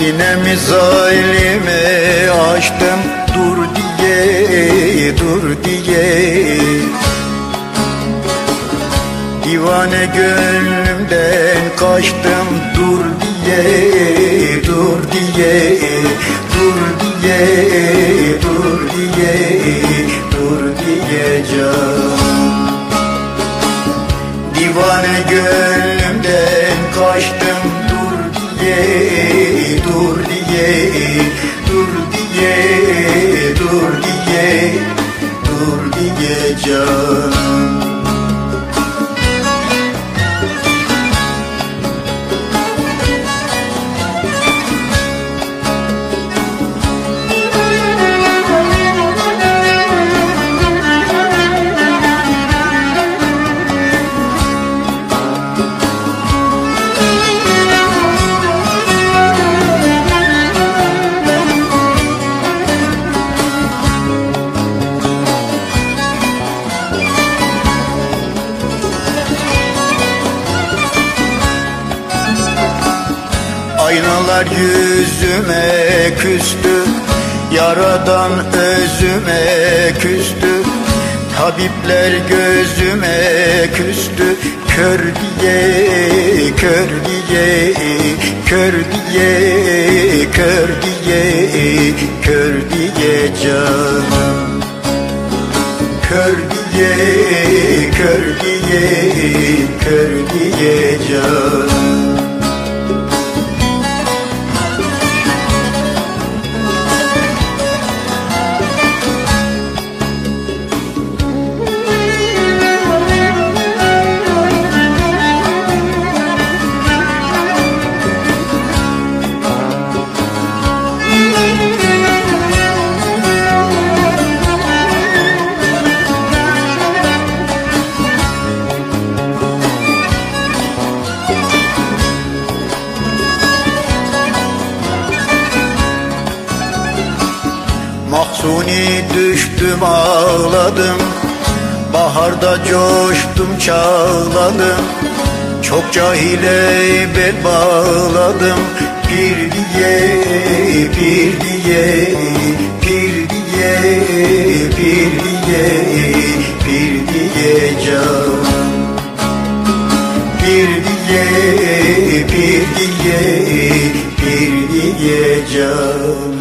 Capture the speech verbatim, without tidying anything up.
Sinemi zalime açtım, dur diye, dur diye. Divane gönlümden kaçtım, dur diye, dur diye. Dur diye, dur diye, dur diye canım. Divane gönlümden kaçtım, dur diye, dur diye, dur diye, dur diye, dur diye canım. Aynalar yüzüme küstü, yaradan özüme küstü. Tabipler gözüme küstü, kör diye, kör diye, kör diye, kör diye, kör diye canım. Kör diye, kör diye, kör diye canım. Mahzuni düştüm ağladım, baharda coştum çağladım. Çok cahile bel bağladım, pir diye, pir diye, pir diye, pir diye, pir diye canım. Pir diye, pir diye, pir diye canım.